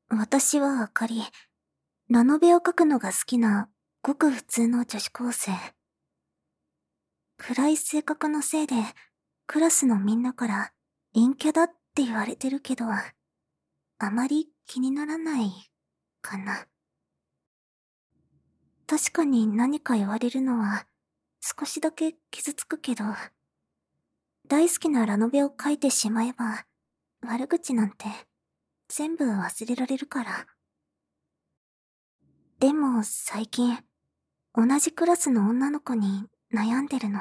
私はあかり。ラノベを描くのが好きな、ごく普通の女子高生。暗い性格のせいで、クラスのみんなから陰キャだって言われてるけど、あまり気にならないかな。確かに何か言われるのは少しだけ傷つくけど、大好きなラノベを描いてしまえば、悪口なんて全部忘れられるから。でも最近、同じクラスの女の子に悩んでるの。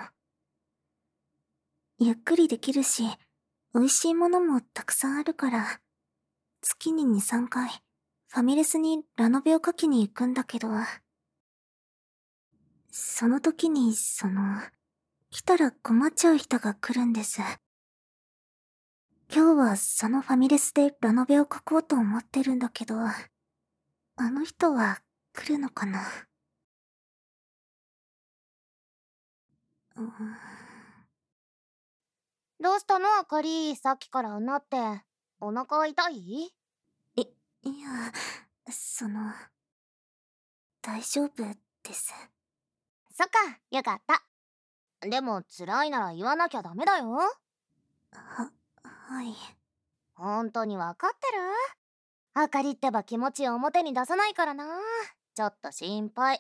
ゆっくりできるし、美味しいものもたくさんあるから、月に2、3回、ファミレスにラノベを描きに行くんだけど、その時に、来たら困っちゃう人が来るんです。今日はそのファミレスでラノベを描こうと思ってるんだけど、あの人は来るのかな？うん。 どうしたのあかり、さっきからうなって。お腹痛い？ いや、大丈夫です。 そっか、よかった。でも辛いなら言わなきゃダメだよ。 はい。 本当にわかってる？あかりってば気持ちを表に出さないからな。ちょっと心配。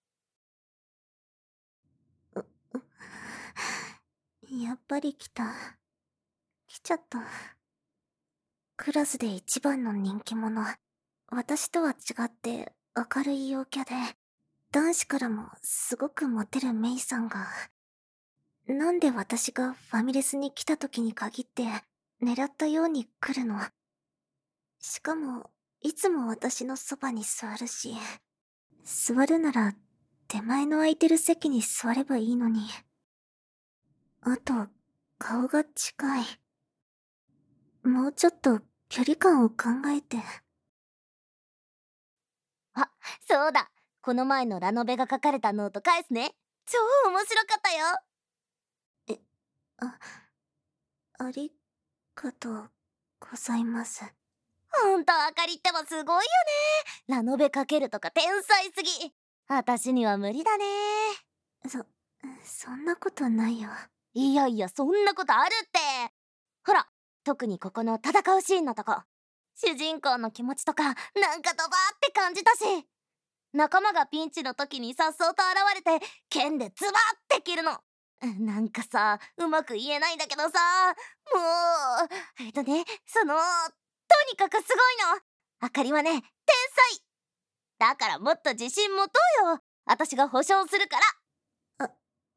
やっぱり来た。来ちゃった。クラスで一番の人気者。私とは違って明るい陽キャで、男子からもすごくモテるメイさんが、なんで私がファミレスに来た時に限って狙ったように来るの？しかも、いつも私のそばに座るし、座るなら手前の空いてる席に座ればいいのに。あと、顔が近い。もうちょっと距離感を考えて。 あ、そうだ。この前のラノベが書かれたノート返すね。超面白かったよ。 あ、ありがとうございます。 ほんとあかりってばすごいよね。ラノベ書けるとか天才すぎ。私には無理だね。 そんなことないよ。 いやいや、そんなことあるって。ほら、特にここの戦うシーンのとこ。主人公の気持ちとか、なんかドバーって感じたし。仲間がピンチの時に颯爽と現れて、剣でズバーって切るの。なんかさ、うまく言えないんだけどさ、もう、とにかくすごいの。あかりはね、天才。だからもっと自信持とうよ。私が保証するから。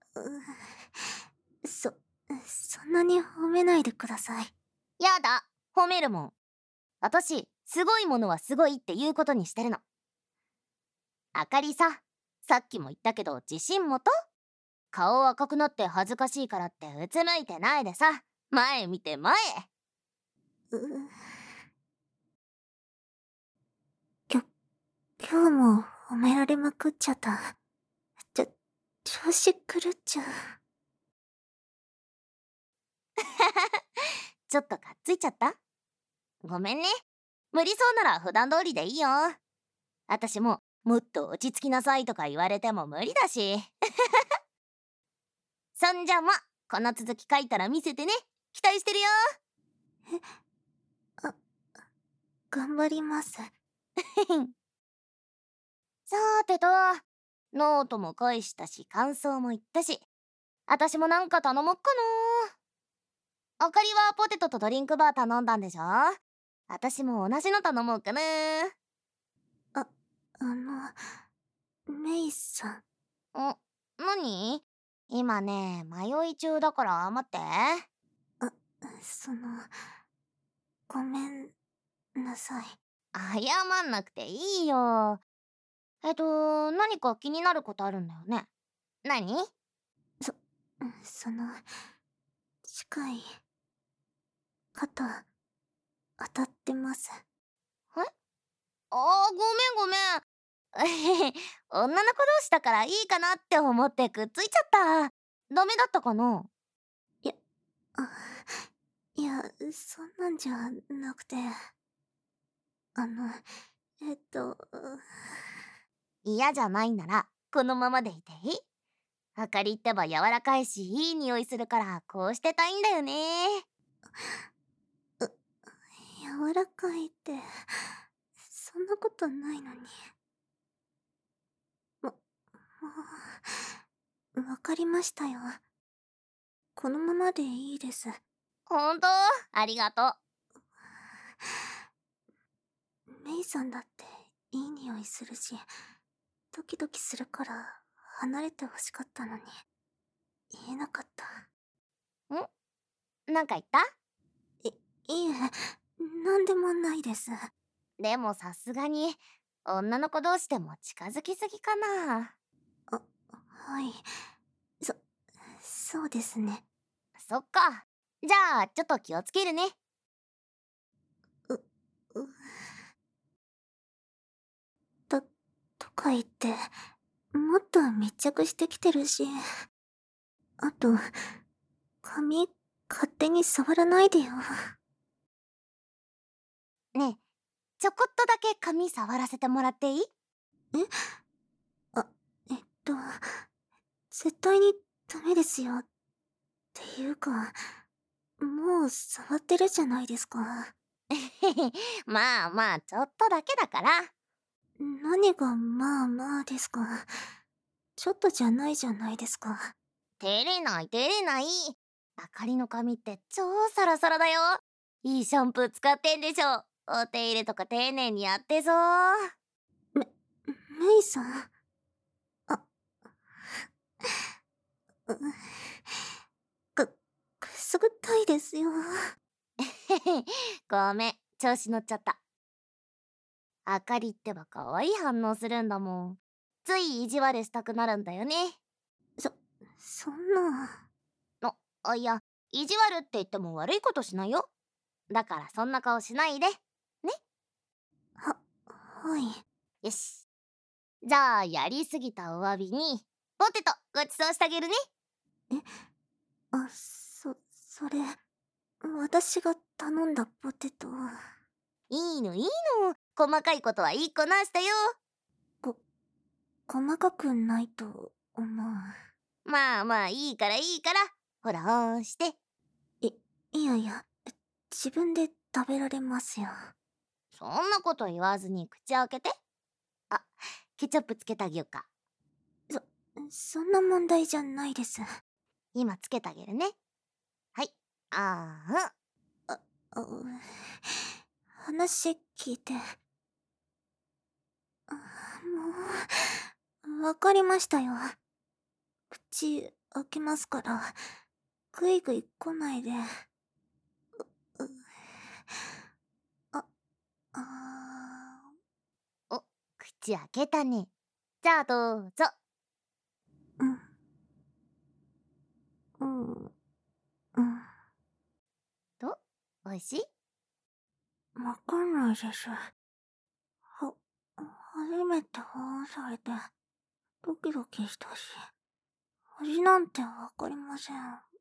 そんなに褒めないでください。 やだ、褒めるもん。私、すごいものはすごいって言うことにしてるの。あかりさ、さっきも言ったけど自信持と。顔赤くなって恥ずかしいからってうつむいてないでさ、前見て前。 今日も褒められまくっちゃった。調子狂っちゃう。 ちょっとかっついちゃった？ごめんね。無理そうなら普段通りでいいよ。私ももっと落ち着きなさいとか言われても無理だし。そんじゃま、この続き書いたら見せてね。期待してるよ。 頑張ります。 さーてと、ノートも返したし感想も言ったし、私もなんか頼もっかな。あかりはポテトとドリンクバー頼んだんでしょ？私も同じの頼もうかな。 メイさん。 何？今ね、迷い中だから待って。 ごめんなさい。 謝んなくていいよ。何か気になることあるんだよね。何？ 近い。肩、当たってます。 え？ごめん。女の子同士だからいいかなって思ってくっついちゃった。ダメだったかな？ あ、いや、そんなんじゃなくて。 あの、えっと、 嫌じゃないならこのままでいていい？あかりってば柔らかいしいい匂いするからこうしてたいんだよね。 柔らかいって、そんなことないのに。もわかりましたよ。このままでいいです。 ほんと？ありがとう。 メイさんだっていい匂いするし、ドキドキするから離れてほしかったのに、言えなかった。 なんか言った？ いえ、なんでもないです。 でもさすがに女の子同士でも近づきすぎかな。 はい。そうですね。 そっか。じゃあちょっと気をつけるね。 う、とか言って、もっと密着してきてるし。あと、髪、勝手に触らないでよ。 ねえ、ちょこっとだけ髪触らせてもらっていい？ あ、えっと、絶対にダメですよ。っていうか、もう触ってるじゃないですか。 まあまあちょっとだけだから。 何がまあまあですか。ちょっとじゃないじゃないですか。 照れない照れない。あかりの髪って超サラサラだよ。いいシャンプー使ってんでしょ。お手入れとか丁寧にやってそう。 メイさん。あ、うくすぐったいですよ。 ごめん、調子乗っちゃった。あかりってば可愛い反応するんだもん。つい意地悪したくなるんだよね。 そんな。 いや、意地悪って言っても悪いことしないよ。だからそんな顔しないで。ね？ はい。 よし。じゃあ、やりすぎたお詫びに、ポテトごちそうしてあげるね。 それ、私が頼んだポテト。 いいのいいの。細かいことはいいこなしたよ。 細かくないと思う。 まあまあいいからいいから。ほら、オンして。 いやいや、自分で食べられますよ。 そんなこと言わずに口開けて。あ、ケチャップつけてあげようか。 そんな問題じゃないです。 今つけてあげるね。はい。あ話聞いて。わかりましたよ。口開けますから、ぐいぐい来ないで。あ、 お、口開けたね。じゃあどうぞ。 うん。うん。 と、おいしい？ わかんないです。初めて保温されて、ドキドキしたし、味なんてわかりません。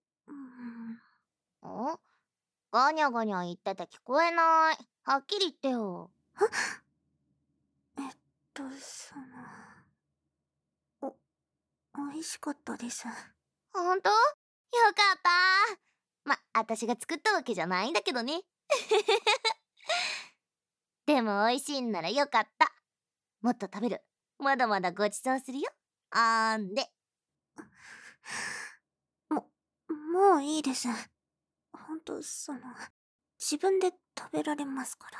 お？ガニャガニャ言ってて聞こえない。はっきり言ってよ。 えっ美味しかったです。 ほんと？よかった。あたしが作ったわけじゃないんだけどね。でも美味しいんならよかった。もっと食べる。まだまだごちそうするよ。あんで。 もういいです。ほんと、自分で食べられますから。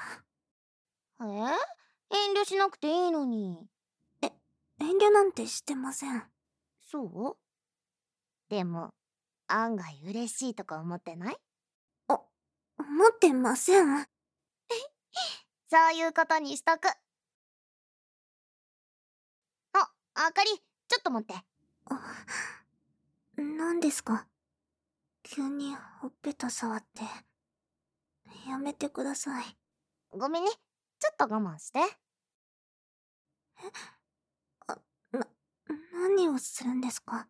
遠慮しなくていいのに。 遠慮なんてしてません。 そう？でも、案外嬉しいとか思ってない？ 思ってません。 そういうことにしとく。あかり、ちょっと待って。 何ですか？急にほっぺた触って。やめてください。 ごめんね。ちょっと我慢して。 何をするんですか？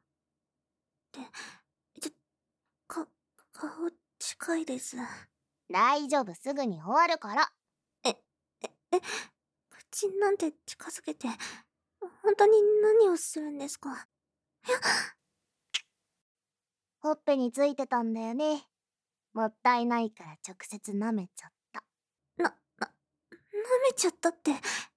顔近いです。 大丈夫、すぐに終わるから。 口なんて近づけて、本当に何をするんですか？ ほっぺについてたんだよね。もったいないから直接舐めちゃった。 舐めちゃったって、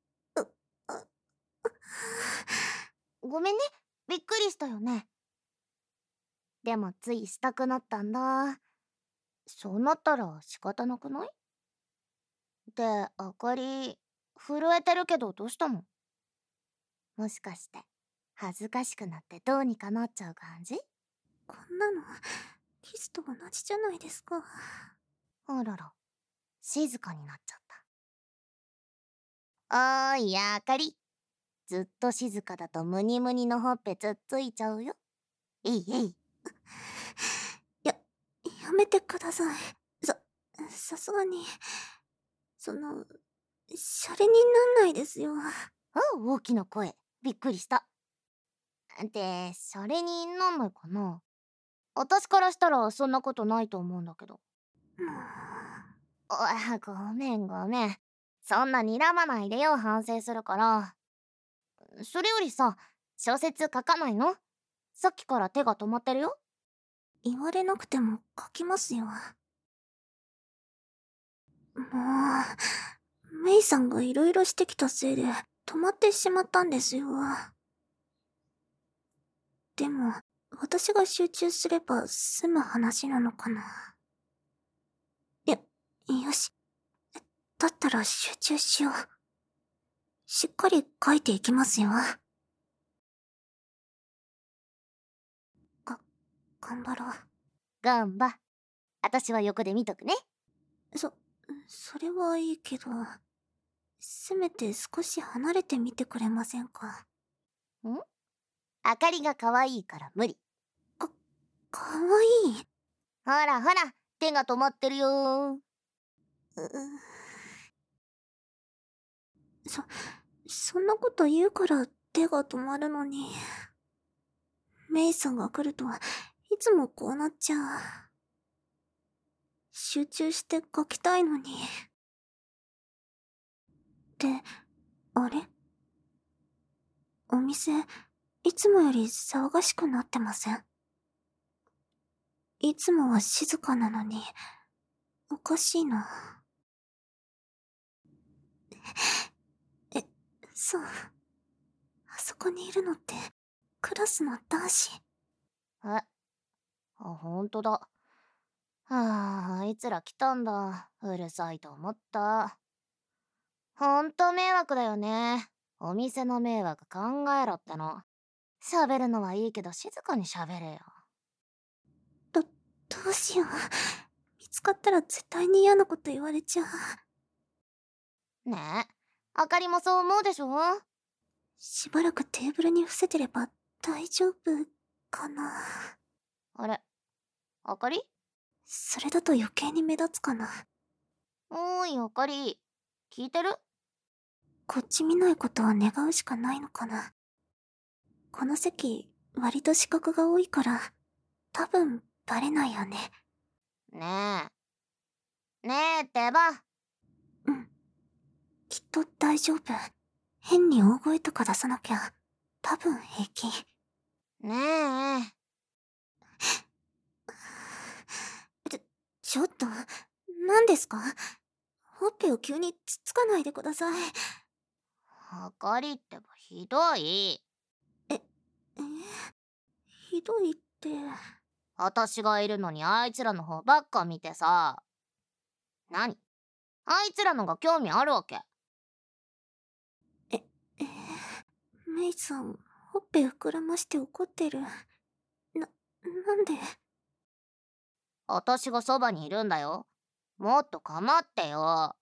ごめんね、びっくりしたよね。でもついしたくなったんだ。そうなったら仕方なくない？で、あかり、震えてるけどどうしたの？もしかして、恥ずかしくなってどうにかなっちゃう感じ？ こんなの、キスと同じじゃないですか。 あらら、静かになっちゃった。おーい、あかり。ずっと静かだとムニムニのほっぺつっついちゃうよ。えいえい。 やめてください。さすがに、シャレになんないですよ。 あ、大きな声。びっくりした。で、シャレになんないかな？私からしたらそんなことないと思うんだけど。ごめんごめん。そんな睨まないでよ、反省するから。それよりさ、小説書かないの？さっきから手が止まってるよ。 言われなくても書きますよ。もう、メイさんがいろいろしてきたせいで止まってしまったんですよ。でも、私が集中すれば済む話なのかな。よし。だったら集中しよう。しっかり書いていきますよ。頑張ろう。 ガンバ。私は横で見とくね。 それはいいけど、せめて少し離れてみてくれませんか？ ん？あかりが可愛いから無理。 かわいい。 ほらほら、手が止まってるよ。 そんなこと言うから手が止まるのに。メイさんが来ると、いつもこうなっちゃう。集中して書きたいのに。で、あれ？お店、いつもより騒がしくなってません？いつもは静かなのに、おかしいな。そう。あそこにいるのって、クラスの男子。 ほんとだ。はあ、あいつら来たんだ。うるさいと思った。ほんと迷惑だよね。お店の迷惑考えろっての。喋るのはいいけど静かに喋れよ。 どうしよう。見つかったら絶対に嫌なこと言われちゃう。 ねえ、あかりもそう思うでしょ？ しばらくテーブルに伏せてれば大丈夫かな。 あれ、あかり？ それだと余計に目立つかな。 おーい、あかり。聞いてる？ こっち見ないことを願うしかないのかな。この席、割と視覚が多いから、多分バレないよね。 ねえ。ねえってば。 うん。きっと大丈夫。変に大声とか出さなきゃ、多分平気。 ねえ。 ちょっと、何ですか？ほっぺを急につっつかないでください。 あかりってばひどい。 ひどいって。 私がいるのにあいつらの方ばっか見てさ。何？あいつらのが興味あるわけ？ メイさん、ほっぺ膨らまして怒ってる。なんで？ 私がそばにいるんだよ。もっと構ってよ。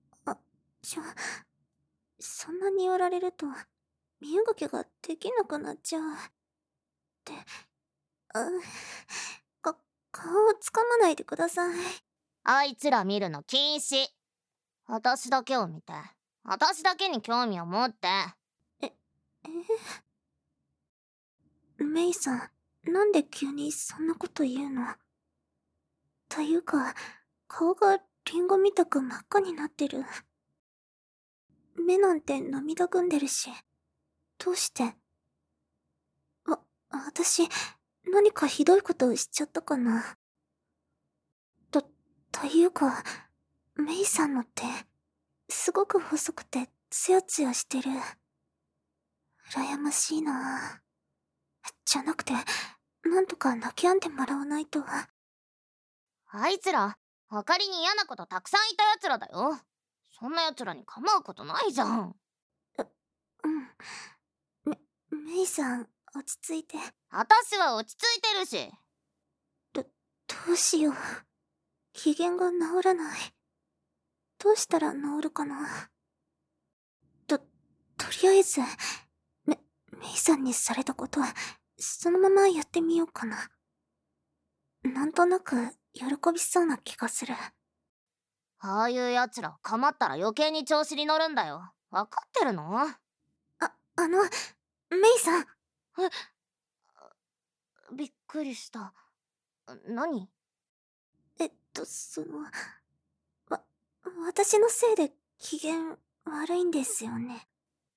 そんなに言われると、身動きができなくなっちゃう。か、顔をつかまないでください。 あいつら見るの禁止。私だけを見て。私だけに興味を持って。 メイさん、なんで急にそんなこと言うの？というか、顔がリンゴみたく真っ赤になってる。 目なんて涙ぐんでるし。どうして？私、何かひどいことしちゃったかな。というか、メイさんの手、すごく細くてツヤツヤしてる。羨ましいな。じゃなくて、なんとか泣き止んでもらわないと。 あいつら、あかりに嫌なことたくさんいた奴らだよ。そんな奴らに構うことないじゃん。 うん。メイさん、落ち着いて。 私は落ち着いてるし。 どうしよう。機嫌が治らない。どうしたら治るかな。とりあえず、メイさんにされたことは、そのままやってみようかな。なんとなく、喜びそうな気がする。 ああいう奴ら構ったら余計に調子に乗るんだよ。わかってるの？ メイさん。 びっくりした。何？ わ、私のせいで機嫌悪いんですよね。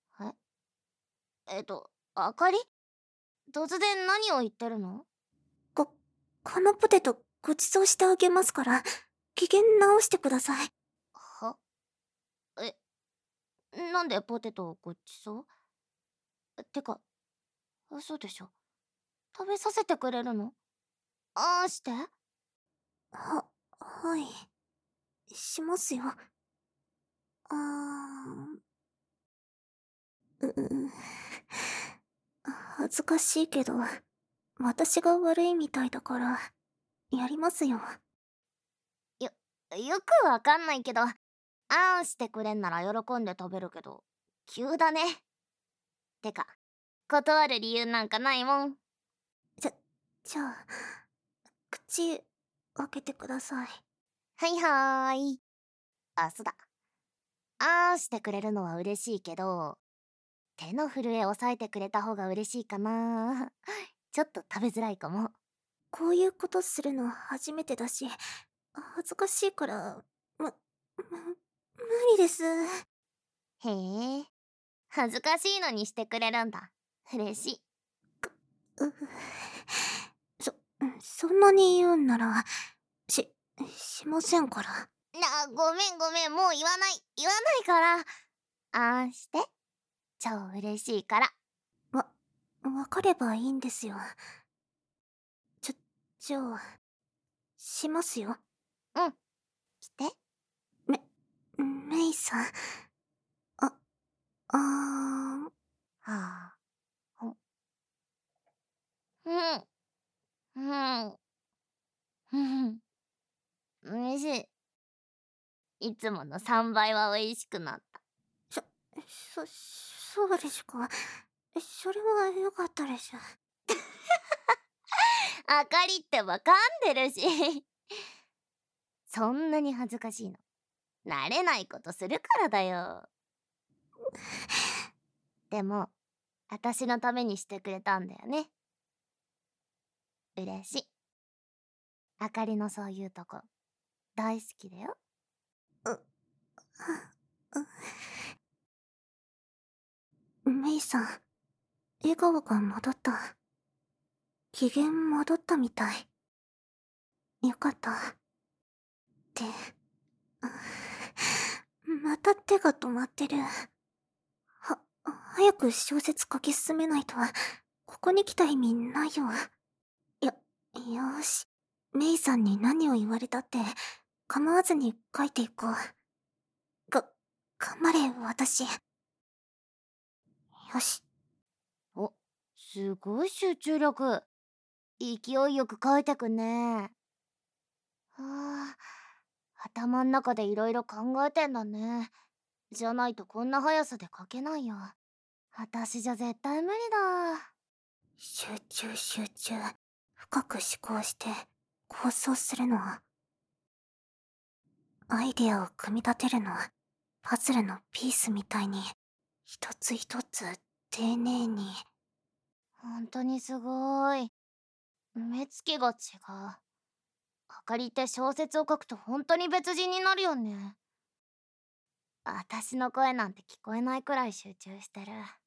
あかり？突然何を言ってるの？ このポテトご馳走してあげますから、機嫌直してください。 は？え、なんでポテトをごちそう？てか、嘘でしょ。食べさせてくれるの？あーして？ はい。しますよ。うう恥ずかしいけど、私が悪いみたいだから、やりますよ。 よくわかんないけど、あんしてくれんなら喜んで食べるけど、急だね。てか、断る理由なんかないもん。 じゃあ、口、開けてください。 はいはーい。そうだ。あんしてくれるのは嬉しいけど、手の震え抑えてくれた方が嬉しいかな。ちょっと食べづらいかも。 こういうことするの初めてだし、恥ずかしいから、無理です。 へえ、恥ずかしいのにしてくれるんだ。嬉しい。 うそ、そんなに言うんなら、しませんから。 ごめんごめん、もう言わないから。あんして。超嬉しいから。 わかればいいんですよ。じゃあ、しますよ。 うん。して。 メイさん。あ、あー。 はあ。うん。うん。うん。おいしい。いつもの3倍は美味しくなった。 そうですか。それは良かったです。 あかりってわかんでるし。そんなに恥ずかしいの？慣れないことするからだよ。でも、私のためにしてくれたんだよね。嬉しい。あかりのそういうとこ、大好きだよ。 メイさん、笑顔が戻った。機嫌戻ったみたい。よかった。また手が止まってる。早く小説書き進めないと、ここに来た意味ないよ。よーし。メイさんに何を言われたって、構わずに書いていこう。頑張れ、私。よし。 お、すごい集中力。勢いよく書いてくね。はあ、頭ん中でいろいろ考えてんだね。じゃないとこんな速さで書けないよ。私じゃ絶対無理だ。 集中。深く思考して、構想するの。アイデアを組み立てるの。パズルのピースみたいに、一つ一つ、丁寧に。 ほんとにすごい。目つきが違う。あかりって小説を書くとほんとに別人になるよね。 私の声なんて聞こえないくらい集中してる。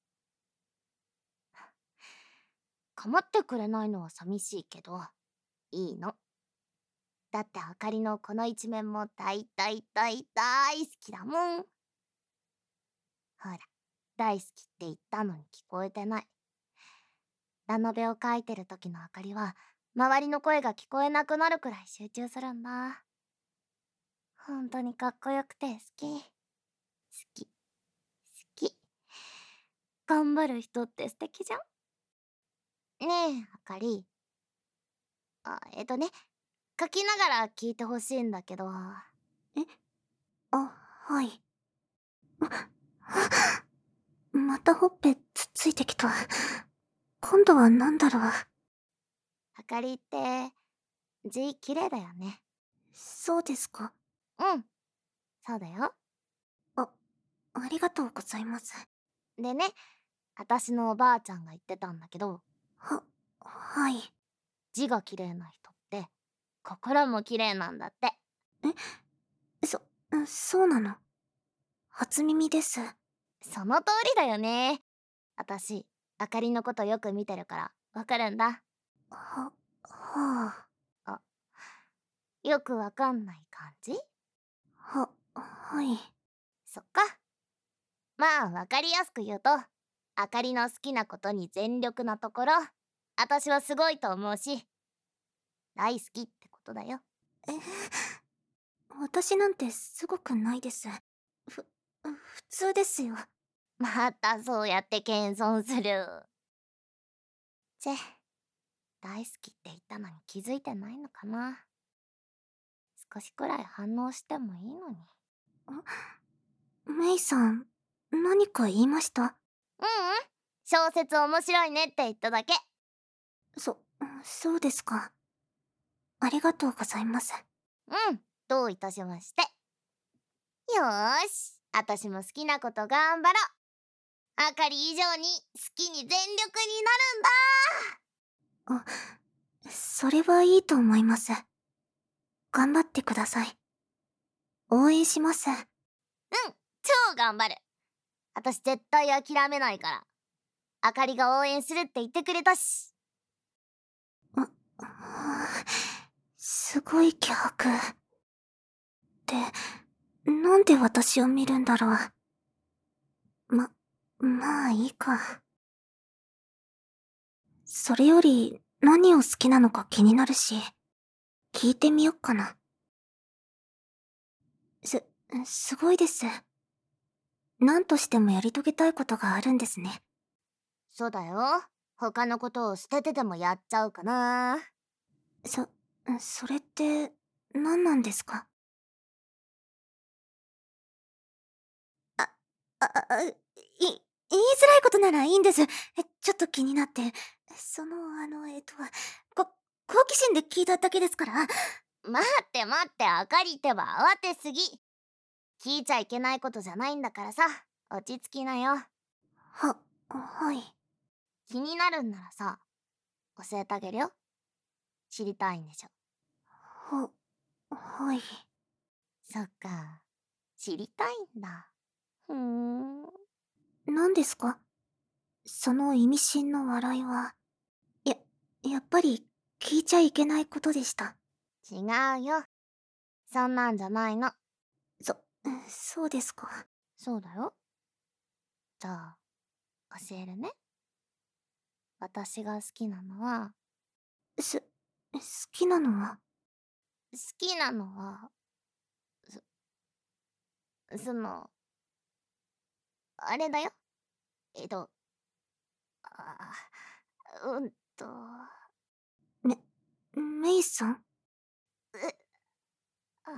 構ってくれないのは寂しいけど、いいの。だってあかりのこの一面も大大大大好きだもん。ほら、大好きって言ったのに聞こえてない。ラノベを書いてる時のあかりは、周りの声が聞こえなくなるくらい集中するんだ。本当にかっこよくて好き。好き。好き。頑張る人って素敵じゃん。ねえ、あかり。書きながら聞いてほしいんだけど。 え、はい。またほっぺつっついてきた。今度は何だろう。 あかりって、字綺麗だよね。 そうですか。 うん。そうだよ。 ありがとうございます。 でね、私のおばあちゃんが言ってたんだけど、 はい。 字が綺麗な人って、心も綺麗なんだって。 そうなの。初耳です。 その通りだよね。私、あかりのことよく見てるから、わかるんだ。 はあ。 よくわかんない感じ？ はい。 そっか。まあ、わかりやすく言うと、あかりの好きなことに全力なところ、私はすごいと思うし、大好きってことだよ。 私なんてすごくないです。普通ですよ。 またそうやって謙遜する。大好きって言ったのに気づいてないのかな。少しくらい反応してもいいのに。 メイさん、何か言いました？ 小説面白いねって言っただけ。 そうですか。ありがとうございます。 どういたしまして。よーし、私も好きなこと頑張ろう。あかり以上に好きに全力になるんだ。 それはいいと思います。頑張ってください。応援します。 超頑張る。私絶対諦めないから。あかりが応援するって言ってくれたし。 すごい気迫。なんで私を見るんだろう。まあいいか。それより何を好きなのか気になるし、聞いてみよっかな。すごいです。何としてもやり遂げたいことがあるんですね。 そうだよ。他のことを捨ててでもやっちゃうかな。 それって何なんですか？言いづらいことならいいんです。ちょっと気になって。好奇心で聞いただけですから。 待って待って、あかりってば慌てすぎ。聞いちゃいけないことじゃないんだからさ、落ち着きなよ。 はい。 気になるんならさ、教えてあげるよ。知りたいんでしょ。 はい。 そっか、知りたいんだ。 何ですか？その意味深の笑いは。やっぱり聞いちゃいけないことでした。 違うよ。そんなんじゃないの。 そうですか。 そうだよ。じゃあ、教えるね。私が好きなのは、 好きなのは？ 好きなのは、その、あれだよ。あうんと、 メイさん？ あ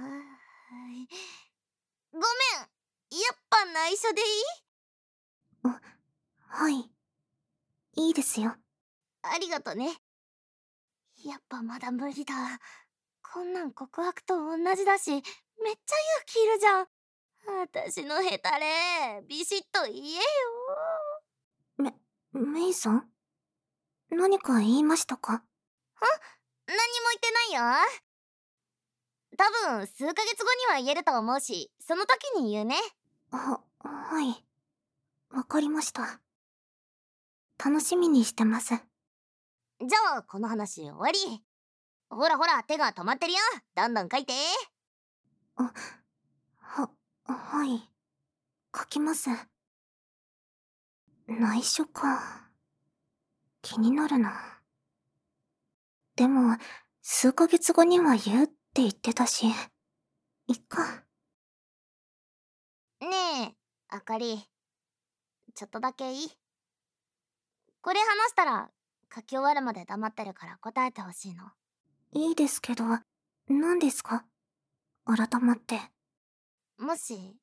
ごめん。やっぱ内緒でいい？ はい。いいですよ。 ありがとね。やっぱまだ無理だ。こんなん告白と同じだし、めっちゃ勇気いるじゃん。私のヘタレ、ビシッと言えよ。 メイさん？何か言いましたか？ 何も言ってないよ。多分数ヶ月後には言えると思うし、その時に言うね。 はい。わかりました。楽しみにしてます。 じゃあこの話終わり。ほらほら、手が止まってるよ。どんどん書いて。 はい。書きます。内緒か。気になるな。でも、数ヶ月後には言うって言ってたし、いっか。 ねえ、あかり、ちょっとだけいい？これ話したら書き終わるまで黙ってるから答えてほしいの。 いいですけど、何ですか？改まって。 もし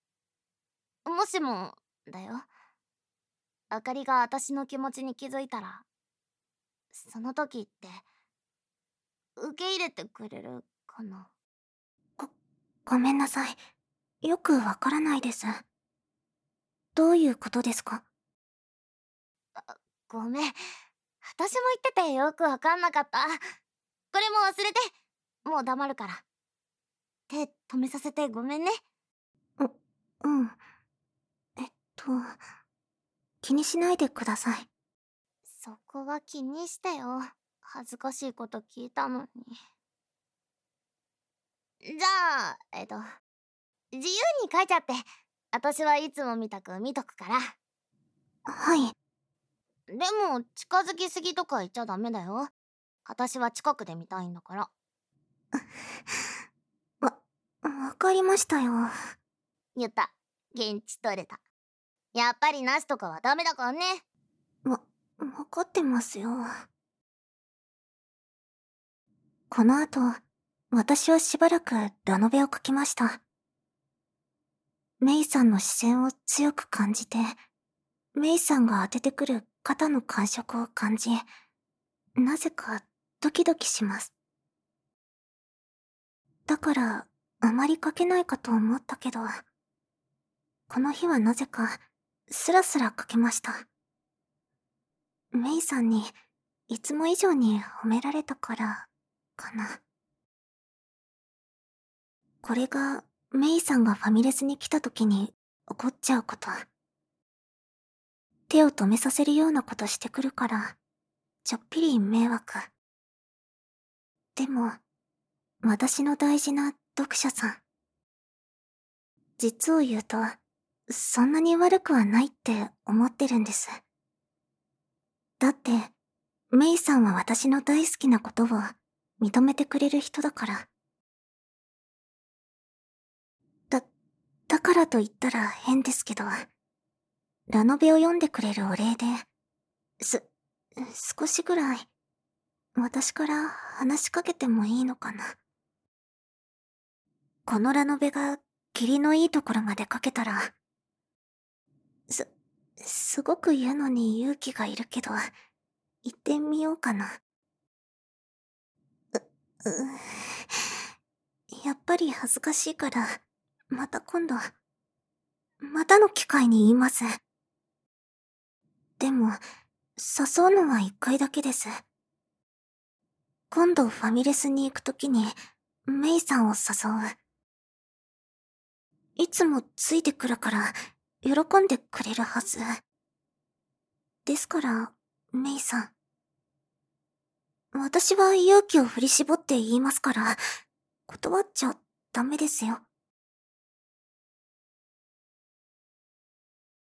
もだよ、あかりが私の気持ちに気づいたら、その時って受け入れてくれるかな？ ごめんなさい。よくわからないです。どういうことですか？ ごめん、私も言っててよくわかんなかった。これも忘れて。もう黙るから。手止めさせてごめんね。 うん。えっと、気にしないでください。 そこは気にしてよ。恥ずかしいこと聞いたのに。じゃあ、自由に書いちゃって。私はいつもみたく見とくから。 はい。 でも、近づきすぎとか言っちゃダメだよ。私は近くで見たいんだから。 わかりましたよ。 言った。現地取れた。やっぱりなしとかはダメだからね。 わかってますよ。この後、私はしばらくラノベを書きました。メイさんの視線を強く感じて、メイさんが当ててくる肩の感触を感じ、なぜかドキドキします。だから、あまり書けないかと思ったけど、この日はなぜか、スラスラ書けました。メイさんに、いつも以上に褒められたから、かな。これが、メイさんがファミレスに来た時に起こっちゃうこと。手を止めさせるようなことしてくるから、ちょっぴり迷惑。でも、私の大事な読者さん。実を言うと、そんなに悪くはないって思ってるんです。だって、メイさんは私の大好きなことを認めてくれる人だから。だからと言ったら変ですけど、ラノベを読んでくれるお礼で、少しぐらい、私から話しかけてもいいのかな。このラノベが、霧のいいところまで書けたら、すごく言うのに勇気がいるけど、言ってみようかな。やっぱり恥ずかしいから、また今度、またの機会に言います。でも、誘うのは一回だけです。今度ファミレスに行くときに、メイさんを誘う。いつもついてくるから、喜んでくれるはず。ですから、メイさん。私は勇気を振り絞って言いますから、断っちゃダメですよ。